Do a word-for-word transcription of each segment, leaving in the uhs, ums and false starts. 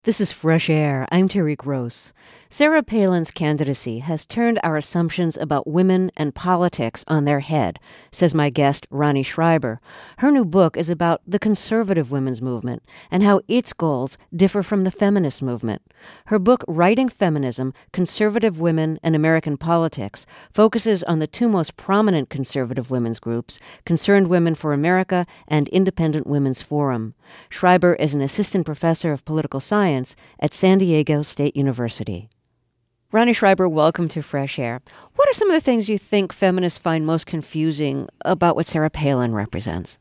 This is Fresh Air. I'm Terry Gross. Sarah Palin's candidacy has turned our assumptions about women and politics on their head, says my guest, Ronnie Schreiber. Her new book is about the conservative women's movement and how its goals differ from the feminist movement. Her book, Writing Feminism, Conservative Women and American Politics, focuses on the two most prominent conservative women's groups, Concerned Women for America and Independent Women's Forum. Schreiber is an assistant professor of political science at San Diego State University. Ronnie Schreiber, welcome to Fresh Air. What are some of the things you think feminists find most confusing about what Sarah Palin represents?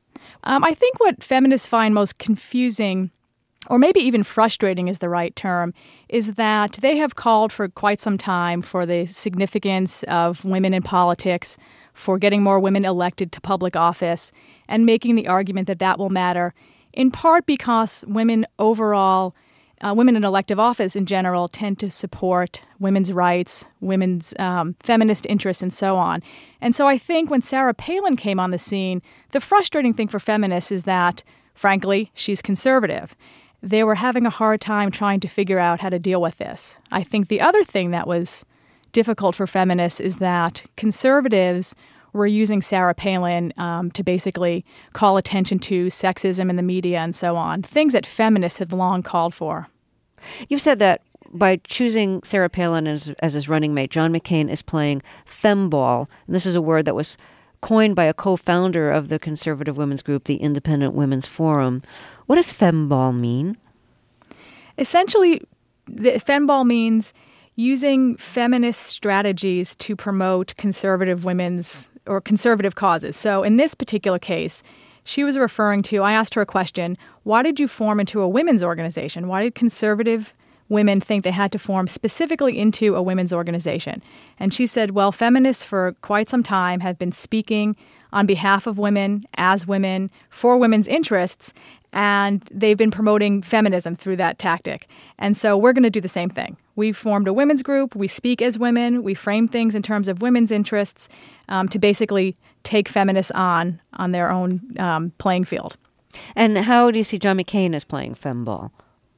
Um, I think what feminists find most confusing, or maybe even frustrating is the right term, is that they have called for quite some time for the significance of women in politics, for getting more women elected to public office, and making the argument that that will matter, in part because women overall, uh, women in elective office in general, tend to support women's rights, women's um, feminist interests, and so on. And so I think when Sarah Palin came on the scene, the frustrating thing for feminists is that, frankly, she's conservative. They were having a hard time trying to figure out how to deal with this. I think the other thing that was difficult for feminists is that conservatives were using Sarah Palin um, to basically call attention to sexism in the media and so on, things that feminists have long called for. You've said that by choosing Sarah Palin as, as his running mate, John McCain is playing femball. And this is a word that was coined by a co-founder of the conservative women's group, the Independent Women's Forum. What does femball mean? Essentially, the femball means using feminist strategies to promote conservative women's or conservative causes. So in this particular case, she was referring to, I asked her a question, why did you form into a women's organization? Why did conservative women think they had to form specifically into a women's organization? And she said, well, feminists for quite some time have been speaking on behalf of women, as women, for women's interests, and they've been promoting feminism through that tactic. And so we're going to do the same thing. We formed a women's group. We speak as women. We frame things in terms of women's interests um, to basically take feminists on on their own um, playing field. And how do you see John McCain as playing femball?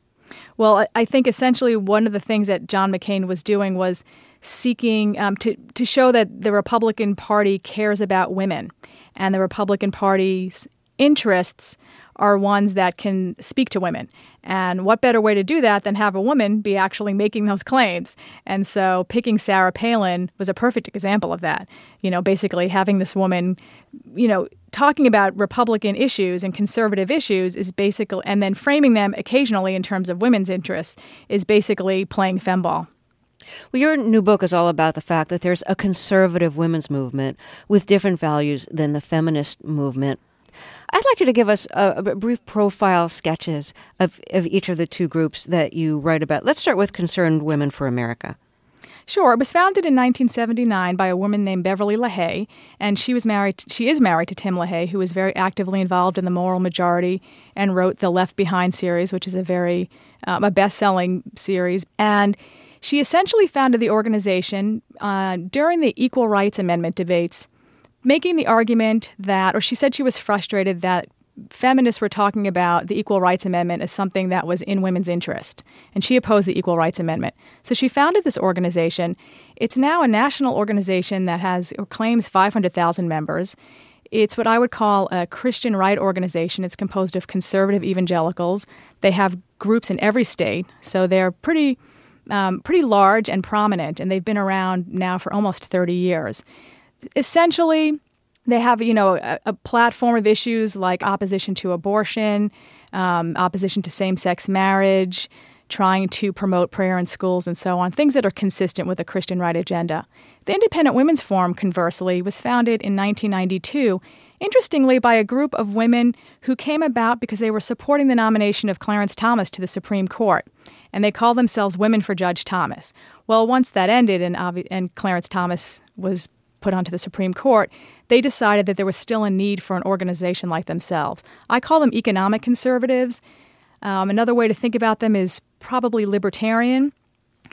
Well, I think essentially one of the things that John McCain was doing was seeking um, to, to show that the Republican Party cares about women, and the Republican Party's interests are ones that can speak to women. And what better way to do that than have a woman be actually making those claims? And so picking Sarah Palin was a perfect example of that. You know, basically having this woman, you know, talking about Republican issues and conservative issues is basically, and then framing them occasionally in terms of women's interests is basically playing femball. Well, your new book is all about the fact that there's a conservative women's movement with different values than the feminist movement. I'd like you to give us a, a brief profile sketches of, of each of the two groups that you write about. Let's start with Concerned Women for America. Sure. It was founded in nineteen seventy-nine by a woman named Beverly LaHaye, and she was married. To, she is married to Tim LaHaye, who was very actively involved in the Moral Majority and wrote the Left Behind series, which is a very um, a best-selling series. And she essentially founded the organization uh, during the Equal Rights Amendment debates, making the argument that, or she said she was frustrated that feminists were talking about the Equal Rights Amendment as something that was in women's interest, and she opposed the Equal Rights Amendment. So she founded this organization. It's now a national organization that has or claims five hundred thousand members. It's what I would call a Christian right organization. It's composed of conservative evangelicals. They have groups in every state, so they're pretty, um, pretty large and prominent, and they've been around now for almost thirty years. Essentially, they have, you know, a, a platform of issues like opposition to abortion, um, opposition to same-sex marriage, trying to promote prayer in schools and so on, things that are consistent with the Christian right agenda. The Independent Women's Forum, conversely, was founded in nineteen ninety-two, interestingly, by a group of women who came about because they were supporting the nomination of Clarence Thomas to the Supreme Court. And they called themselves Women for Judge Thomas. Well, once that ended and, obvi- and Clarence Thomas was put onto the Supreme Court, they decided that there was still a need for an organization like themselves. I call them economic conservatives. Um, another way to think about them is probably libertarian.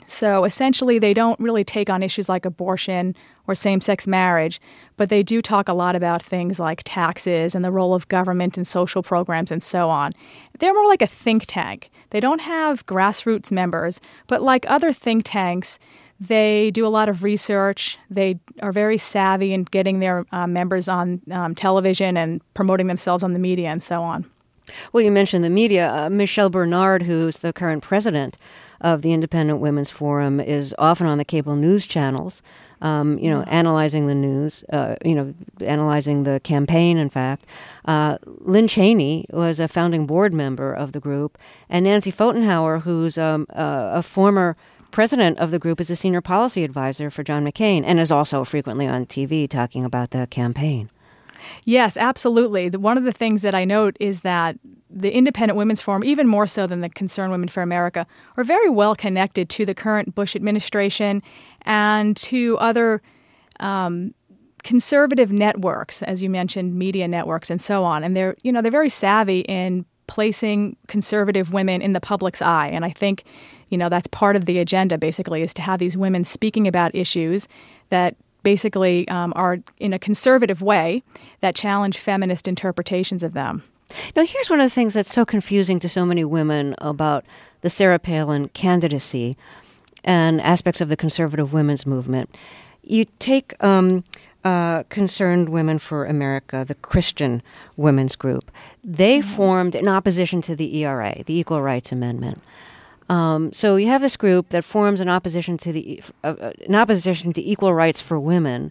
So essentially, they don't really take on issues like abortion or same-sex marriage, but they do talk a lot about things like taxes and the role of government and social programs and so on. They're more like a think tank. They don't have grassroots members, but like other think tanks, they do a lot of research. They are very savvy in getting their uh, members on um, television and promoting themselves on the media and so on. Well, you mentioned the media. Uh, Michelle Bernard, who's the current president of the Independent Women's Forum, is often on the cable news channels, um, you know, mm-hmm. analyzing the news, uh, you know, analyzing the campaign, in fact. Uh, Lynn Cheney was a founding board member of the group, and Nancy Pfotenhauer, who's um, uh, a former president of the group, is a senior policy advisor for John McCain and is also frequently on T V talking about the campaign. Yes, absolutely. The, one of the things that I note is that the Independent Women's Forum, even more so than the Concerned Women for America, are very well connected to the current Bush administration and to other um, conservative networks, as you mentioned, media networks and so on. And they're, you know, they're very savvy in placing conservative women in the public's eye. And I think, you know, that's part of the agenda, basically, is to have these women speaking about issues that basically um, are in a conservative way that challenge feminist interpretations of them. Now, here's one of the things that's so confusing to so many women about the Sarah Palin candidacy and aspects of the conservative women's movement. You take um, uh, Concerned Women for America, the Christian women's group. They mm-hmm. formed in opposition to the E R A, the Equal Rights Amendment. Um, so you have this group that forms in opposition to the uh, in opposition to equal rights for women,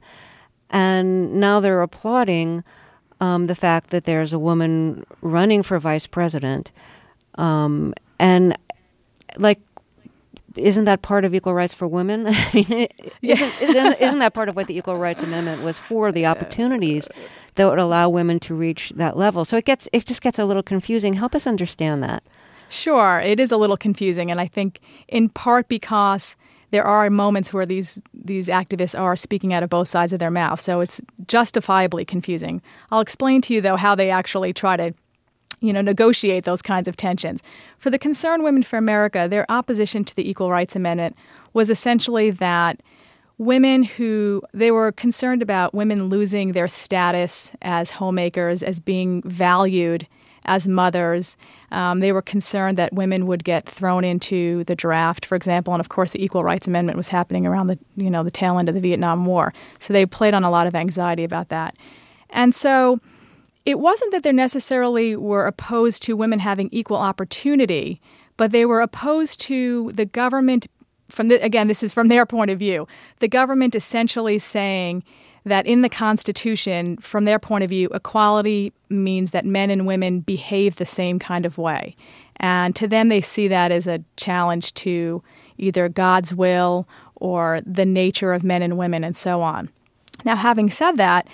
and now they're applauding um, the fact that there's a woman running for vice president, um, and like, isn't that part of equal rights for women? I mean, isn't, isn't isn't that part of what the Equal Rights Amendment was for? The opportunities that would allow women to reach that level. So it gets it just gets a little confusing. Help us understand that. Sure. It is a little confusing, and I think in part because there are moments where these these activists are speaking out of both sides of their mouth, so it's justifiably confusing. I'll explain to you, though, how they actually try to, you know, negotiate those kinds of tensions. For the Concerned Women for America, their opposition to the Equal Rights Amendment was essentially that women who, they were concerned about women losing their status as homemakers, as being valued as mothers. Um, they were concerned that women would get thrown into the draft, for example, and of course the Equal Rights Amendment was happening around the, you know, the tail end of the Vietnam War. So they played on a lot of anxiety about that. And so it wasn't that they necessarily were opposed to women having equal opportunity, but they were opposed to the government, from the, again, this is from their point of view, the government essentially saying that in the Constitution, from their point of view, equality means that men and women behave the same kind of way. And to them, they see that as a challenge to either God's will or the nature of men and women and so on. Now, having said that,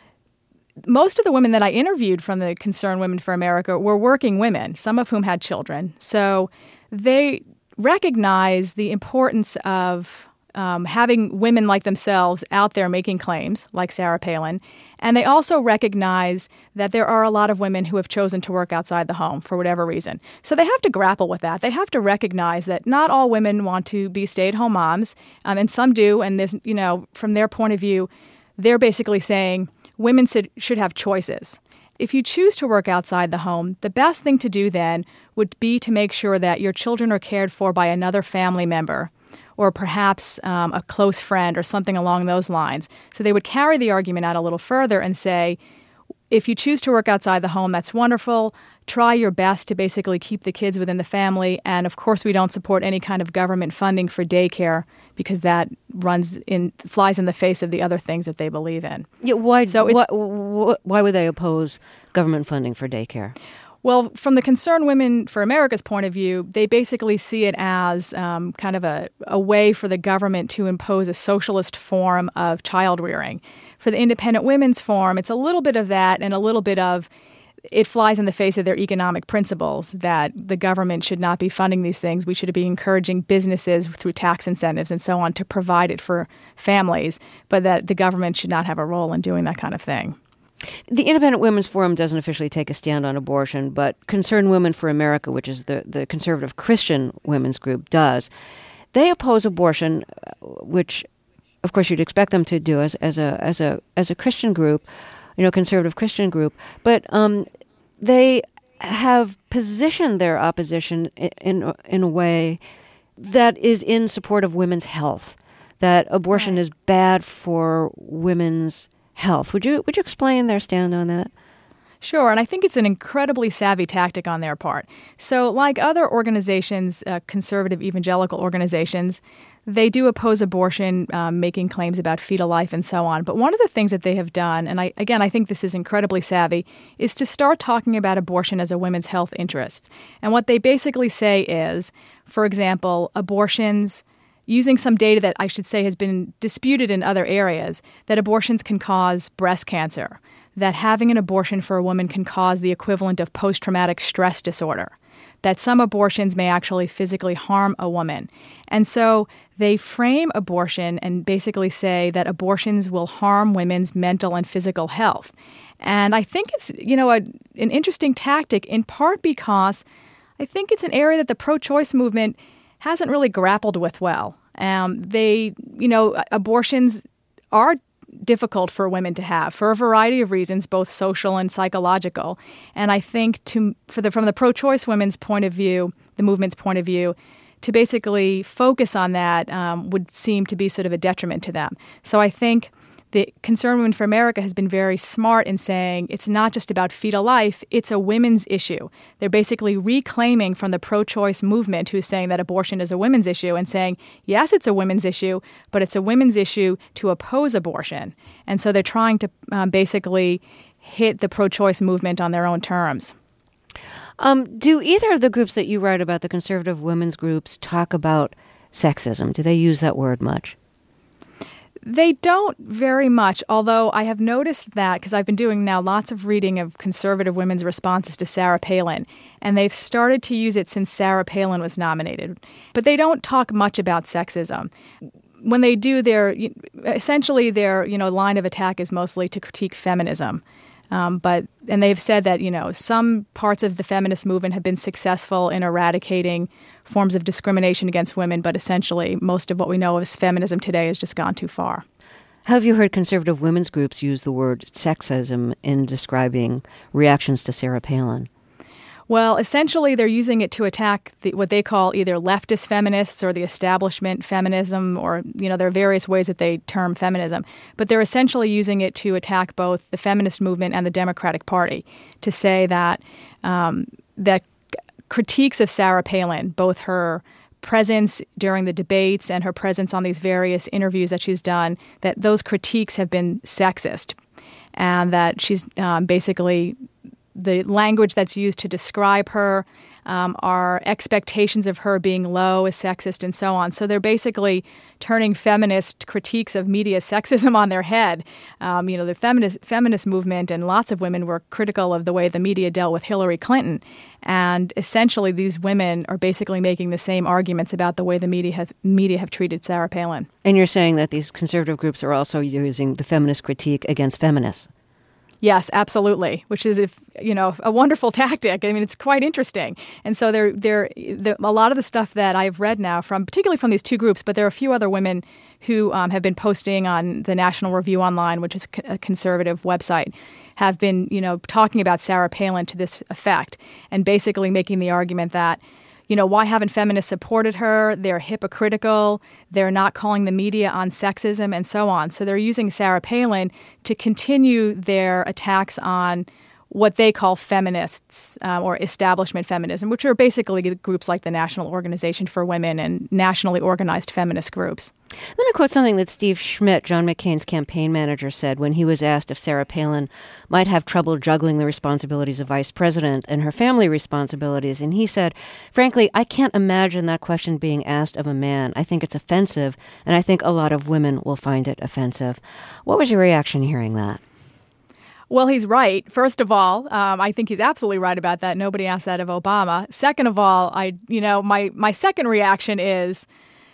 most of the women that I interviewed from the Concerned Women for America were working women, some of whom had children. So they recognize the importance of Um, having women like themselves out there making claims, like Sarah Palin. And they also recognize that there are a lot of women who have chosen to work outside the home for whatever reason. So they have to grapple with that. They have to recognize that not all women want to be stay-at-home moms, um, and some do. And there's, you know, from their point of view, they're basically saying women should, should have choices. If you choose to work outside the home, the best thing to do then would be to make sure that your children are cared for by another family member, or perhaps um, a close friend or something along those lines. So they would carry the argument out a little further and say, if you choose to work outside the home, that's wonderful. Try your best to basically keep the kids within the family. And of course, we don't support any kind of government funding for daycare because that runs in flies in the face of the other things that they believe in. Yeah, why, so it's, why, why would they oppose government funding for daycare? Well, from the Concerned Women for America's point of view, they basically see it as um, kind of a, a way for the government to impose a socialist form of child rearing. For the Independent Women's Forum, it's a little bit of that and a little bit of it flies in the face of their economic principles that the government should not be funding these things. We should be encouraging businesses through tax incentives and so on to provide it for families, but that the government should not have a role in doing that kind of thing. The Independent Women's Forum doesn't officially take a stand on abortion, but Concerned Women for America, which is the, the conservative Christian women's group, does. they oppose abortion, which, of course, you'd expect them to do as, as a as a as a Christian group, you know, conservative Christian group. But um, they have positioned their opposition in, in in a way that is in support of women's health. That abortion right. is bad for women's health. Would you would you explain their stand on that? Sure, and I think it's an incredibly savvy tactic on their part. So like other organizations, uh, conservative evangelical organizations, they do oppose abortion, um, making claims about fetal life and so on. But one of the things that they have done, and I, again, I think this is incredibly savvy, is to start talking about abortion as a women's health interest. And what they basically say is, for example, abortions, using some data that I should say has been disputed in other areas, that abortions can cause breast cancer, that having an abortion for a woman can cause the equivalent of post-traumatic stress disorder, that some abortions may actually physically harm a woman. And so they frame abortion and basically say that abortions will harm women's mental and physical health. And I think it's, you know, a, an interesting tactic in part because I think it's an area that the pro-choice movement hasn't really grappled with well. Um, they, you know, abortions are difficult for women to have for a variety of reasons, both social and psychological. And I think to for the from the pro-choice women's point of view, the movement's point of view, to basically focus on that um, would seem to be sort of a detriment to them. So I think the Concerned Women for America has been very smart in saying it's not just about fetal life, it's a women's issue. They're basically reclaiming from the pro-choice movement who's saying that abortion is a women's issue and saying, yes, it's a women's issue, but it's a women's issue to oppose abortion. And so they're trying to um, basically hit the pro-choice movement on their own terms. Um, do either of the groups that you write about, the conservative women's groups, talk about sexism? Do they use that word much? They don't very much, although I have noticed that, because I've been doing now lots of reading of conservative women's responses to Sarah Palin, and they've started to use it since Sarah Palin was nominated. But they don't talk much about sexism. When they do, their essentially their you know line of attack is mostly to critique feminism. Um, but and they've said that you know some parts of the feminist movement have been successful in eradicating forms of discrimination against women, but essentially most of what we know as feminism today has just gone too far. Have you heard conservative women's groups use the word sexism in describing reactions to Sarah Palin? Well, essentially, they're using it to attack the, what they call either leftist feminists or the establishment feminism, or, you know, there are various ways that they term feminism. But they're essentially using it to attack both the feminist movement and the Democratic Party, to say that um, that critiques of Sarah Palin, both her presence during the debates and her presence on these various interviews that she's done, that those critiques have been sexist, and that she's um, basically the language that's used to describe her, um, are expectations of her being low, is sexist, and so on. So they're basically turning feminist critiques of media sexism on their head. Um, you know, the feminist feminist movement and lots of women were critical of the way the media dealt with Hillary Clinton. And essentially, these women are basically making the same arguments about the way the media have, media have treated Sarah Palin. And you're saying that these conservative groups are also using the feminist critique against feminists? Yes, absolutely, which is, if you know, a wonderful tactic. I mean, it's quite interesting. And so they're, they're, the, a lot of the stuff that I've read now, from particularly from these two groups, but there are a few other women who um, have been posting on the National Review Online, which is a conservative website, have been, you know, talking about Sarah Palin to this effect, and basically making the argument that, you know, why haven't feminists supported her? They're hypocritical. They're not calling the media on sexism and so on. So they're using Sarah Palin to continue their attacks on what they call feminists um, or establishment feminism, which are basically groups like the National Organization for Women and nationally organized feminist groups. Let me quote something that Steve Schmidt, John McCain's campaign manager, said when he was asked if Sarah Palin might have trouble juggling the responsibilities of vice president and her family responsibilities. And he said, frankly, I can't imagine that question being asked of a man. I think it's offensive, and I think a lot of women will find it offensive. What was your reaction hearing that? Well, he's right. First of all, um, I think he's absolutely right about that. Nobody asked that of Obama. Second of all, I, you know, my, my second reaction is,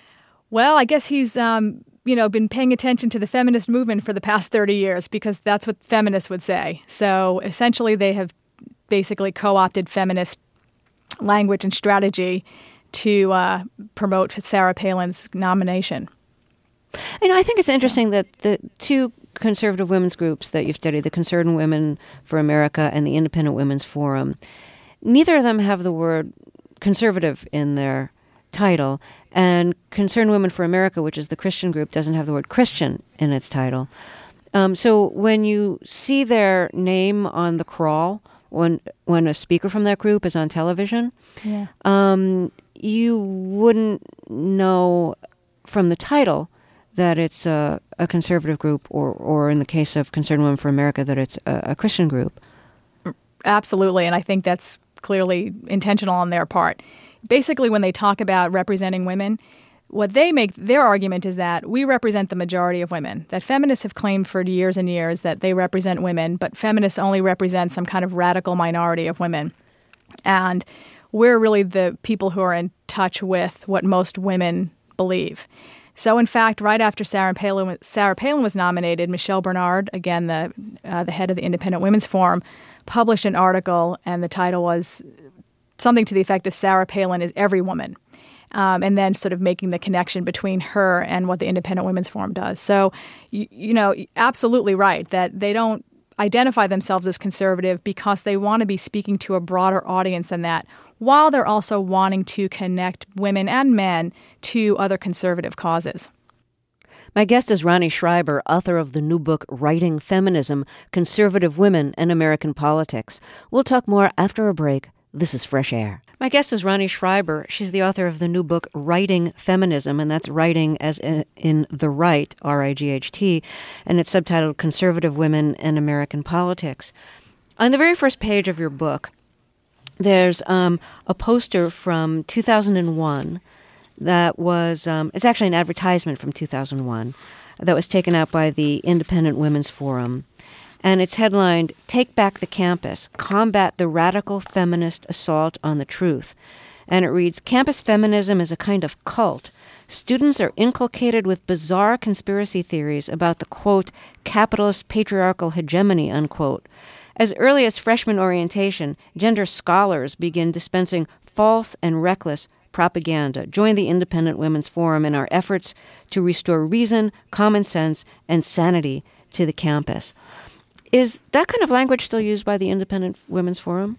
well, I guess he's, um, you know, been paying attention to the feminist movement for the past thirty years, because that's what feminists would say. So essentially, they have basically co-opted feminist language and strategy to uh, promote Sarah Palin's nomination. You know, I think it's interesting that the two conservative women's groups that you've studied, the Concerned Women for America and the Independent Women's Forum, neither of them have the word conservative in their title. And Concerned Women for America, which is the Christian group, doesn't have the word Christian in its title. Um, so when you see their name on the crawl, when when a speaker from that group is on television, yeah. um, you wouldn't know from the title that it's a, a conservative group, or, or in the case of Concerned Women for America, that it's a, a Christian group. Absolutely, and I think that's clearly intentional on their part. Basically, when they talk about representing women, what they make, their argument is that we represent the majority of women, that feminists have claimed for years and years that they represent women, but feminists only represent some kind of radical minority of women. And we're really the people who are in touch with what most women believe. So, in fact, right after Sarah Palin, Sarah Palin was nominated, Michelle Bernard, again, the uh, the head of the Independent Women's Forum, published an article, and the title was something to the effect of Sarah Palin is every woman, um, and then sort of making the connection between her and what the Independent Women's Forum does. So, you, you know, absolutely right that they don't identify themselves as conservative because they want to be speaking to a broader audience than that, while they're also wanting to connect women and men to other conservative causes. My guest is Ronnie Schreiber, author of the new book, Writing Feminism, Conservative Women and American Politics. We'll talk more after a break. This is Fresh Air. My guest is Ronnie Schreiber. She's the author of the new book, Writing Feminism, and that's writing as in, in the right, R I G H T, and it's subtitled Conservative Women and American Politics. On the very first page of your book, there's um, a poster from two thousand one that was, um, it's actually an advertisement from two thousand one that was taken out by the Independent Women's Forum. And it's headlined, Take Back the Campus, Combat the Radical Feminist Assault on the Truth. And it reads, Campus feminism is a kind of cult. Students are inculcated with bizarre conspiracy theories about the, quote, capitalist patriarchal hegemony, unquote. As early as freshman orientation, gender scholars begin dispensing false and reckless propaganda. Join the Independent Women's Forum in our efforts to restore reason, common sense, and sanity to the campus. Is that kind of language still used by the Independent Women's Forum?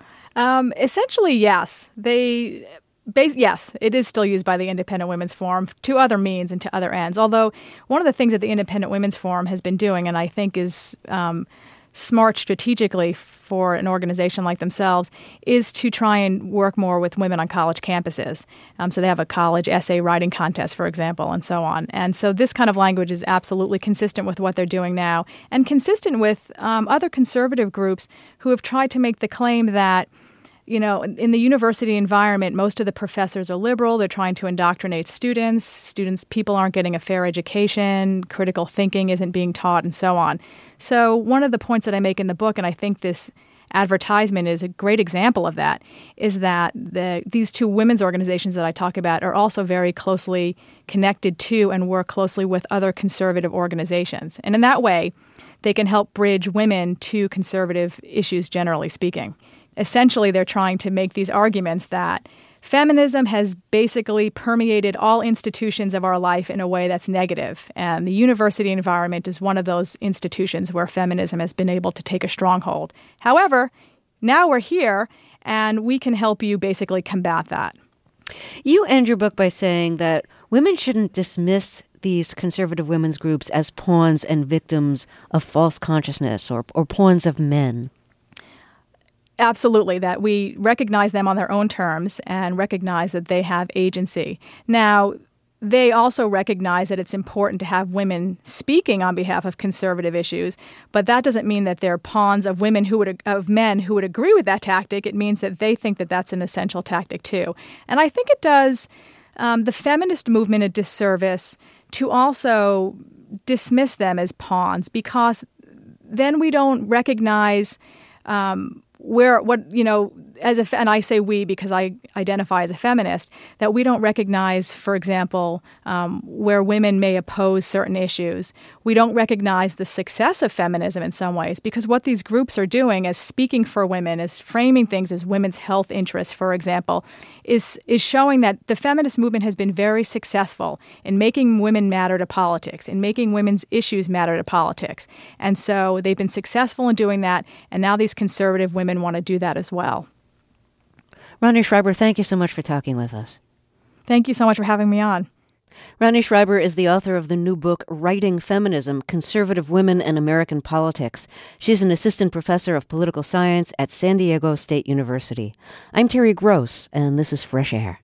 Um, essentially, yes. They, base, yes, it is still used by the Independent Women's Forum to other means and to other ends. Although one of the things that the Independent Women's Forum has been doing, and I think is um, smart strategically for an organization like themselves, is to try and work more with women on college campuses. Um, so they have a college essay writing contest, for example, and so on. And so this kind of language is absolutely consistent with what they're doing now, and consistent with um, other conservative groups who have tried to make the claim that, you know, in the university environment, most of the professors are liberal. They're trying to indoctrinate students. Students, people aren't getting a fair education. Critical thinking isn't being taught, and so on. So one of the points that I make in the book, and I think this advertisement is a great example of that, is that the, these two women's organizations that I talk about are also very closely connected to and work closely with other conservative organizations. And in that way, they can help bridge women to conservative issues, generally speaking. Essentially, they're trying to make these arguments that feminism has basically permeated all institutions of our life in a way that's negative. And the university environment is one of those institutions where feminism has been able to take a stronghold. However, now we're here, and we can help you basically combat that. You end your book by saying that women shouldn't dismiss these conservative women's groups as pawns and victims of false consciousness, or, or pawns of men. Absolutely, that we recognize them on their own terms and recognize that they have agency. Now, they also recognize that it's important to have women speaking on behalf of conservative issues, but that doesn't mean that they're pawns of women who would of men who would agree with that tactic. It means that they think that that's an essential tactic too. And I think it does um, the feminist movement a disservice to also dismiss them as pawns, because then we don't recognize um, where what you know as a and I say we because I identify as a feminist, that we don't recognize, for example, um, where women may oppose certain issues. We don't recognize the success of feminism in some ways, because what these groups are doing as speaking for women, as framing things as women's health interests, for example, is is showing that the feminist movement has been very successful in making women matter to politics, in making women's issues matter to politics. And so they've been successful in doing that, and now these conservative women want to do that as well. Roni Schreiber, thank you so much for talking with us. Thank you so much for having me on. Roni Schreiber is the author of the new book, Writing Feminism, Conservative Women and American Politics. She's an assistant professor of political science at San Diego State University. I'm Terry Gross, and this is Fresh Air.